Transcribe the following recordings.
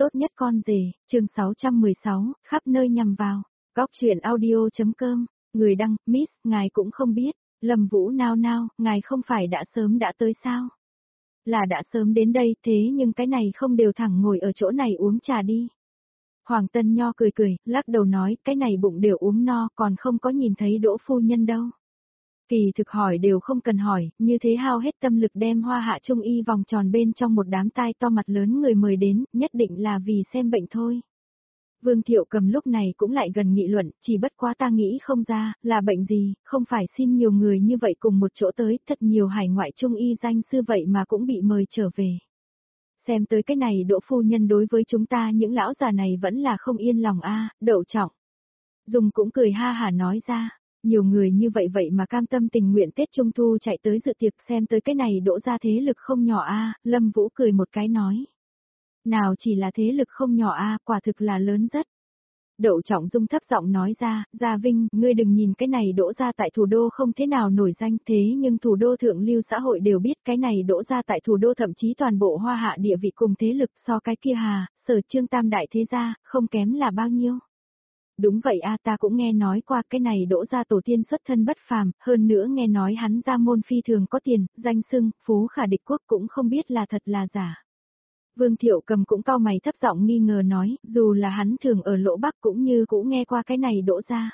Tốt nhất con rể, chương 616, khắp nơi nhằm vào. Góc truyện audio.com, người đăng, Miss, ngài cũng không biết. Lâm Vũ nao nao, ngài không phải đã sớm đã tới sao? Là đã sớm đến đây, thế nhưng cái này không đều thẳng ngồi ở chỗ này uống trà đi. Hoàng Tân Nho cười cười, lắc đầu nói, cái này bụng đều uống no, còn không có nhìn thấy Đỗ phu nhân đâu. Kỳ thực hỏi đều không cần hỏi, như thế hao hết tâm lực đem Hoa Hạ Trung y vòng tròn bên trong một đám tai to mặt lớn người mời đến, nhất định là vì xem bệnh thôi. Vương Thiệu Cầm lúc này cũng lại gần nghị luận, chỉ bất quá ta nghĩ không ra, là bệnh gì, không phải xin nhiều người như vậy cùng một chỗ tới, thật nhiều hải ngoại Trung y danh sư vậy mà cũng bị mời trở về. Xem tới cái này Đỗ phu nhân đối với chúng ta những lão già này vẫn là không yên lòng a. Đậu Trọng. Dung cũng cười ha hả nói ra. Nhiều người như vậy mà cam tâm tình nguyện Tết Trung Thu chạy tới dự tiệc xem tới cái này Đỗ ra thế lực không nhỏ a. Lâm Vũ cười một cái nói. Nào chỉ là thế lực không nhỏ a, quả thực là lớn rất. Đậu Trọng Dung thấp giọng nói ra, Gia Vinh, ngươi đừng nhìn cái này Đỗ ra tại thủ đô không thế nào nổi danh thế nhưng thủ đô thượng lưu xã hội đều biết cái này Đỗ ra tại thủ đô thậm chí toàn bộ Hoa Hạ địa vị cùng thế lực so cái kia Hà, Sở Trương tam đại thế gia, không kém là bao nhiêu. Đúng vậy a, ta cũng nghe nói qua cái này Đỗ gia tổ tiên xuất thân bất phàm, hơn nữa nghe nói hắn gia môn phi thường có tiền, danh xưng, phú khả địch quốc cũng không biết là thật là giả. Vương Thiệu Cầm cũng cau mày thấp giọng nghi ngờ nói, dù là hắn thường ở Lỗ Bắc cũng như cũng nghe qua cái này Đỗ gia.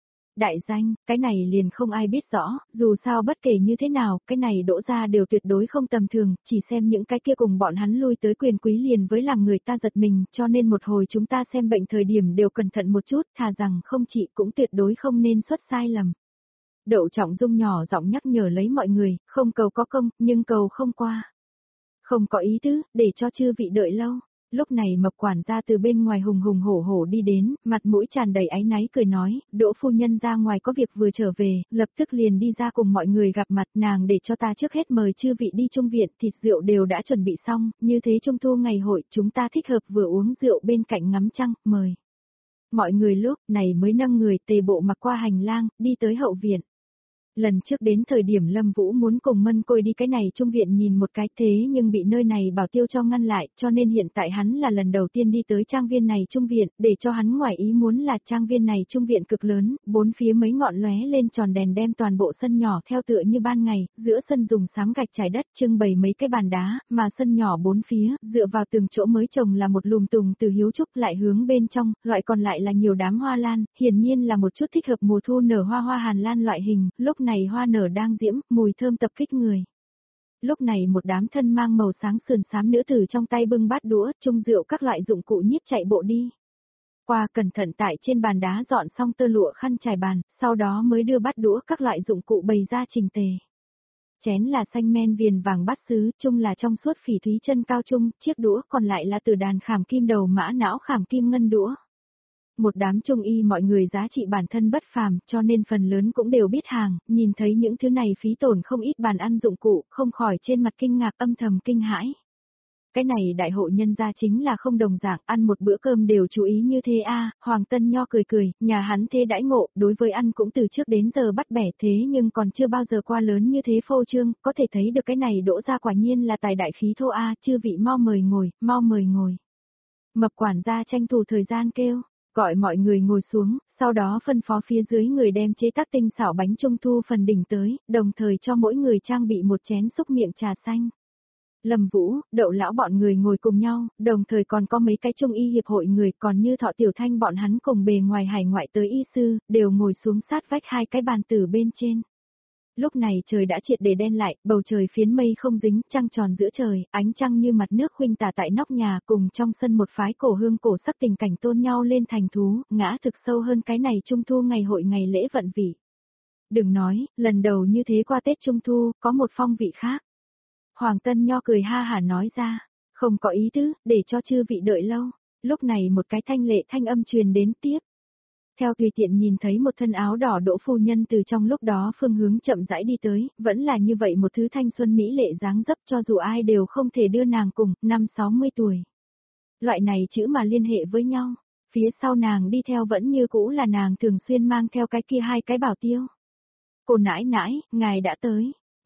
Đại danh, cái này liền không ai biết rõ, dù sao bất kể như thế nào, cái này Đỗ gia đều tuyệt đối không tầm thường, chỉ xem những cái kia cùng bọn hắn lui tới quyền quý liền với làm người ta giật mình, cho nên một hồi chúng ta xem bệnh thời điểm đều cẩn thận một chút, thà rằng không chị cũng tuyệt đối không nên xuất sai lầm. Đậu Trọng Dung nhỏ giọng nhắc nhở lấy mọi người, không cầu có công, nhưng cầu không qua. Không có ý tứ, để cho chư vị đợi lâu. Lúc này Mập quản gia từ bên ngoài hùng hùng hổ hổ đi đến, mặt mũi tràn đầy áy náy cười nói, Đỗ phu nhân ra ngoài có việc vừa trở về, lập tức liền đi ra cùng mọi người gặp mặt nàng để cho ta trước hết mời chư vị đi trung viện, thịt rượu đều đã chuẩn bị xong, như thế Trung Thu ngày hội chúng ta thích hợp vừa uống rượu bên cạnh ngắm trăng, mời. Mọi người lúc này mới nâng người tề bộ mặc qua hành lang, đi tới hậu viện. Lần trước đến thời điểm Lâm Vũ muốn cùng Mân Côi đi cái này trung viện nhìn một cái thế nhưng bị nơi này bảo tiêu cho ngăn lại, cho nên hiện tại hắn là lần đầu tiên đi tới trang viên này trung viện, để cho hắn ngoài ý muốn là trang viên này trung viện cực lớn, bốn phía mấy ngọn lóe lên tròn đèn đem toàn bộ sân nhỏ theo tựa như ban ngày, giữa sân dùng xám gạch trải đất trưng bày mấy cái bàn đá, mà sân nhỏ bốn phía, dựa vào từng chỗ mới trồng là một lùm tùng từ hiếu trúc lại hướng bên trong, loại còn lại là nhiều đám hoa lan, hiển nhiên là một chút thích hợp mùa thu nở hoa hàn lan loại hình, lúc này hoa nở đang diễm, mùi thơm tập kích người. Lúc này một đám thân mang màu sáng sườn xám nữ tử trong tay bưng bát đũa, chung rượu các loại dụng cụ nhiếp chạy bộ đi. Qua cẩn thận tại trên bàn đá dọn xong tơ lụa khăn trải bàn, sau đó mới đưa bát đũa các loại dụng cụ bày ra trình tề. Chén là xanh men viền vàng bát sứ, chung là trong suốt phỉ thúy chân cao chung, chiếc đũa còn lại là từ đàn khảm kim đầu mã não khảm kim ngân đũa. Một đám trung y mọi người giá trị bản thân bất phàm, cho nên phần lớn cũng đều biết hàng, nhìn thấy những thứ này phí tổn không ít bàn ăn dụng cụ, không khỏi trên mặt kinh ngạc âm thầm kinh hãi. Cái này đại hội nhân gia chính là không đồng dạng, ăn một bữa cơm đều chú ý như thế a. Hoàng Tân Nho cười cười, nhà hắn thế đãi ngộ, đối với ăn cũng từ trước đến giờ bắt bẻ thế nhưng còn chưa bao giờ qua lớn như thế phô trương, có thể thấy được cái này Đỗ ra quả nhiên là tài đại khí thô a, chư vị mau mời ngồi, mau mời ngồi. Mập quản gia tranh thủ thời gian kêu. Gọi mọi người ngồi xuống, sau đó phân phó phía dưới người đem chế tác tinh xảo bánh trung thu phần đỉnh tới, đồng thời cho mỗi người trang bị một chén xúc miệng trà xanh. Lâm Vũ, Đậu lão bọn người ngồi cùng nhau, đồng thời còn có mấy cái trung y hiệp hội người còn như Thọ Tiểu Thanh bọn hắn cùng bề ngoài hải ngoại tới y sư, đều ngồi xuống sát vách hai cái bàn tử bên trên. Lúc này trời đã triệt để đen lại, bầu trời phiến mây không dính, trăng tròn giữa trời, ánh trăng như mặt nước khuynh tả tại nóc nhà cùng trong sân một phái cổ hương cổ sắc tình cảnh tôn nhau lên thành thú, ngã thực sâu hơn cái này Trung Thu ngày hội ngày lễ vận vị. Đừng nói, lần đầu như thế qua Tết Trung Thu, có một phong vị khác. Hoàng Tân Nho cười ha hả nói ra, không có ý tứ, để cho chư vị đợi lâu. Lúc này một cái thanh lệ thanh âm truyền đến tiếp. Theo tùy tiện nhìn thấy một thân áo đỏ Đỗ phu nhân từ trong lúc đó phương hướng chậm rãi đi tới, vẫn là như vậy một thứ thanh xuân mỹ lệ dáng dấp cho dù ai đều không thể đưa nàng cùng, 50-60 tuổi. Loại này chữ mà liên hệ với nhau, phía sau nàng đi theo vẫn như cũ là nàng thường xuyên mang theo cái kia hai cái bảo tiêu. Cô nãi nãi, ngài đã tới.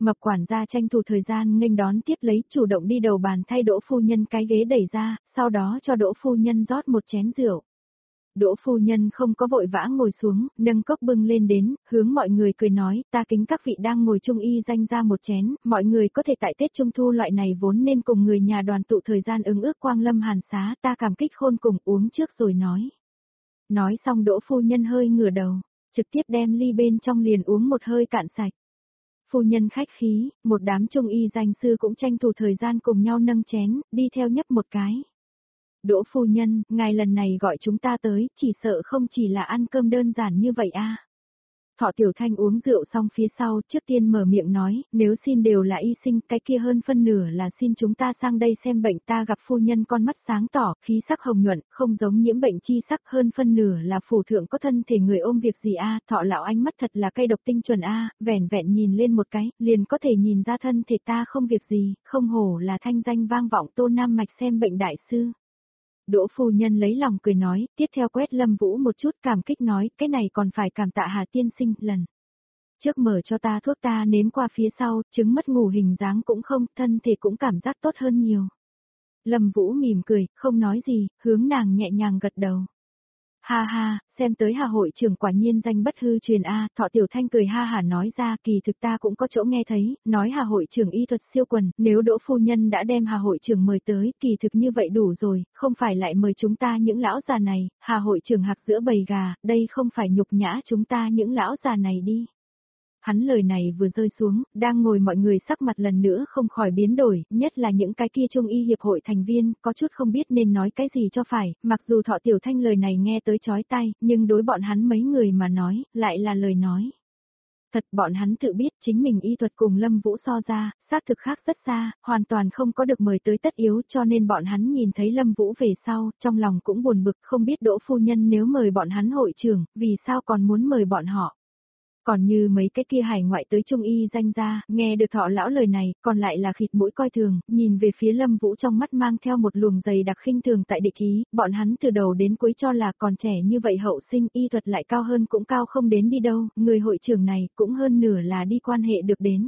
Mập quản gia tranh thủ thời gian nghênh đón tiếp lấy, chủ động đi đầu bàn thay Đỗ phu nhân cái ghế đẩy ra, sau đó cho Đỗ phu nhân rót một chén rượu. Đỗ phu nhân không có vội vã ngồi xuống, nâng cốc bưng lên đến, hướng mọi người cười nói, ta kính các vị đang ngồi chung y danh ra một chén, mọi người có thể tại Tết Trung Thu loại này vốn nên cùng người nhà đoàn tụ thời gian ứng ước quang lâm hàn xá, ta cảm kích khôn cùng uống trước rồi nói. Nói xong Đỗ phu nhân hơi ngửa đầu, trực tiếp đem ly bên trong liền uống một hơi cạn sạch. Phu nhân khách khí, một đám trung y danh sư cũng tranh thủ thời gian cùng nhau nâng chén, đi theo nhấp một cái. Đỗ phu nhân, ngài lần này gọi chúng ta tới, chỉ sợ không chỉ là ăn cơm đơn giản như vậy a. Thọ Tiểu Thanh uống rượu xong phía sau, trước tiên mở miệng nói, nếu xin đều là y sinh, cái kia hơn phân nửa là xin chúng ta sang đây xem bệnh. Ta gặp phu nhân con mắt sáng tỏ, khí sắc hồng nhuận, không giống nhiễm bệnh chi sắc, hơn phân nửa là phủ thượng có thân thể người ôm việc gì a. Thọ lão ánh mắt thật là cây độc tinh chuẩn a, vẻn vẹn nhìn lên một cái, liền có thể nhìn ra thân thể ta không việc gì, không hổ là thanh danh vang vọng Tô Nam Mạch xem bệnh đại sư. Đỗ phu nhân lấy lòng cười nói, tiếp theo quét Lâm Vũ một chút cảm kích nói, cái này còn phải cảm tạ Hà tiên sinh, lần trước mở cho ta thuốc ta nếm qua phía sau, chứng mất ngủ hình dáng cũng không, thân thể cũng cảm giác tốt hơn nhiều. Lâm Vũ mỉm cười, không nói gì, hướng nàng nhẹ nhàng gật đầu. Ha ha, xem tới Hà hội trưởng quả nhiên danh bất hư truyền a. Thọ Tiểu Thanh cười ha hả nói ra, kỳ thực ta cũng có chỗ nghe thấy, nói Hà hội trưởng y thuật siêu quần, nếu Đỗ phu nhân đã đem Hà hội trưởng mời tới, kỳ thực như vậy đủ rồi, không phải lại mời chúng ta những lão già này, Hà hội trưởng hạc giữa bầy gà, đây không phải nhục nhã chúng ta những lão già này đi. Hắn lời này vừa rơi xuống, đang ngồi mọi người sắc mặt lần nữa không khỏi biến đổi, nhất là những cái kia trung y hiệp hội thành viên, có chút không biết nên nói cái gì cho phải, mặc dù Thọ Tiểu Thanh lời này nghe tới chói tai, nhưng đối bọn hắn mấy người mà nói, lại là lời nói. Thật bọn hắn tự biết chính mình y thuật cùng Lâm Vũ so ra, xác thực khác rất xa, hoàn toàn không có được mời tới tất yếu cho nên bọn hắn nhìn thấy Lâm Vũ về sau, trong lòng cũng buồn bực không biết Đỗ phu nhân nếu mời bọn hắn hội trưởng, vì sao còn muốn mời bọn họ. Còn như mấy cái kia hải ngoại tới trung y danh gia, nghe được Thọ lão lời này, còn lại là khịt mũi coi thường, nhìn về phía Lâm Vũ trong mắt mang theo một luồng dày đặc khinh thường tại địch ý, bọn hắn từ đầu đến cuối cho là còn trẻ như vậy hậu sinh y thuật lại cao hơn cũng cao không đến đi đâu, người hội trưởng này cũng hơn nửa là đi quan hệ được đến.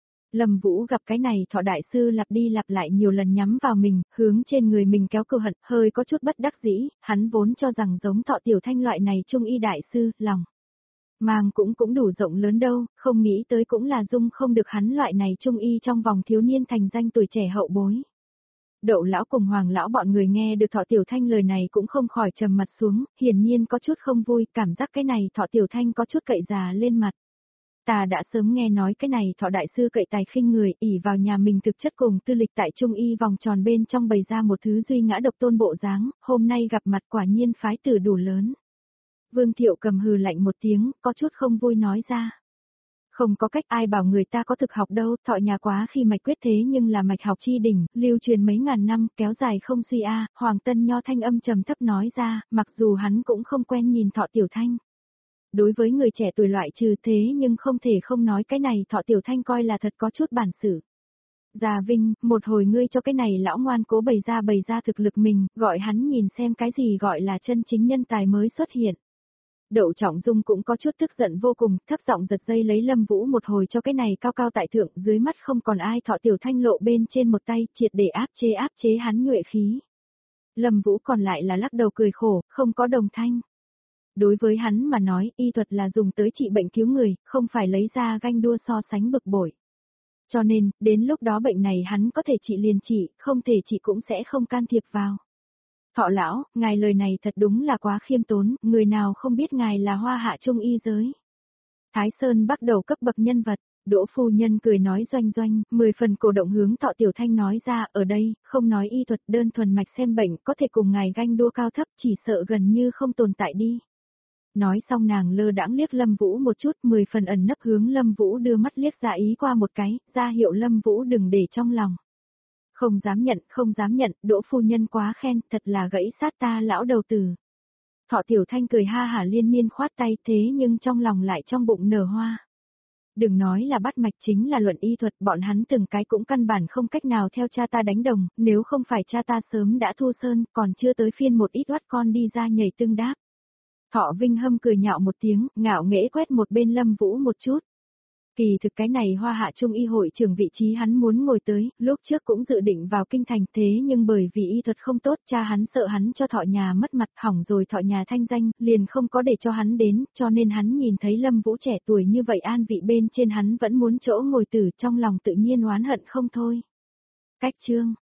Lâm Vũ gặp cái này Thọ đại sư lặp đi lặp lại nhiều lần nhắm vào mình, hướng trên người mình kéo cừu hận, hơi có chút bất đắc dĩ, hắn vốn cho rằng giống Thọ Tiểu Thanh loại này trung y đại sư, lòng mang cũng đủ rộng lớn đâu, không nghĩ tới cũng là dung không được hắn loại này trung y trong vòng thiếu niên thành danh tuổi trẻ hậu bối. Đậu lão cùng Hoàng lão bọn người nghe được Thọ Tiểu Thanh lời này cũng không khỏi trầm mặt xuống, hiển nhiên có chút không vui, cảm giác cái này Thọ Tiểu Thanh có chút cậy già lên mặt. Ta đã sớm nghe nói cái này Thọ đại sư cậy tài khinh người, ỷ vào nhà mình thực chất cùng tư lịch tại trung y vòng tròn bên trong bày ra một thứ duy ngã độc tôn bộ dáng, hôm nay gặp mặt quả nhiên phái tử đủ lớn. Vương Thiệu Cầm hừ lạnh một tiếng, có chút không vui nói ra. Không có cách ai bảo người ta có thực học đâu, Thọ nhà quá khi mạch quyết thế nhưng là mạch học chi đỉnh, lưu truyền mấy ngàn năm, kéo dài không suy a. Hoàng Tân Nho thanh âm trầm thấp nói ra, mặc dù hắn cũng không quen nhìn Thọ Tiểu Thanh. Đối với người trẻ tuổi loại trừ thế nhưng không thể không nói cái này Thọ Tiểu Thanh coi là thật có chút bản sự. Già Vinh, một hồi ngươi cho cái này lão ngoan cố bày ra thực lực mình, gọi hắn nhìn xem cái gì gọi là chân chính nhân tài mới xuất hiện. Đậu Trọng Dung cũng có chút tức giận vô cùng, thấp giọng giật dây lấy Lâm Vũ một hồi cho cái này cao cao tại thượng, dưới mắt không còn ai. Thọ Tiểu Thanh lộ bên trên một tay, triệt để áp chế hắn nhuệ khí. Lâm Vũ còn lại là lắc đầu cười khổ, không có đồng thanh. Đối với hắn mà nói, y thuật là dùng tới trị bệnh cứu người, không phải lấy ra ganh đua so sánh bực bội. Cho nên, đến lúc đó bệnh này hắn có thể trị liền trị, không thể trị cũng sẽ không can thiệp vào. Thọ lão, ngài lời này thật đúng là quá khiêm tốn, người nào không biết ngài là hoa hạ trung y giới. Thái Sơn bắt đầu cấp bậc nhân vật, Đỗ phu nhân cười nói doanh doanh, 10 phần cổ động hướng Thọ Tiểu Thanh nói ra, ở đây, không nói y thuật đơn thuần mạch xem bệnh có thể cùng ngài ganh đua cao thấp chỉ sợ gần như không tồn tại đi. Nói xong nàng lơ đãng liếc Lâm Vũ một chút, 10 phần ẩn nấp hướng Lâm Vũ đưa mắt liếc ra ý qua một cái, ra hiệu Lâm Vũ đừng để trong lòng. Không dám nhận, Đỗ phu nhân quá khen, thật là gãy sát ta lão đầu tử. Thọ Tiểu Thanh cười ha hả liên miên khoát tay thế nhưng trong lòng lại trong bụng nở hoa. Đừng nói là bắt mạch chính là luận y thuật, bọn hắn từng cái cũng căn bản không cách nào theo cha ta đánh đồng, nếu không phải cha ta sớm đã thu sơn, còn chưa tới phiên một ít oát con đi ra nhảy tương đáp. Thọ Vinh Hâm cười nhạo một tiếng, ngạo nghễ quét một bên Lâm Vũ một chút. Kỳ thực cái này Hoa Hạ Trung y hội trưởng vị trí hắn muốn ngồi tới, lúc trước cũng dự định vào kinh thành thế nhưng bởi vì y thuật không tốt cha hắn sợ hắn cho thọ nhà mất mặt hỏng rồi thọ nhà thanh danh, liền không có để cho hắn đến, cho nên hắn nhìn thấy Lâm Vũ trẻ tuổi như vậy an vị bên trên hắn vẫn muốn chỗ ngồi tử trong lòng tự nhiên oán hận không thôi. Cách chương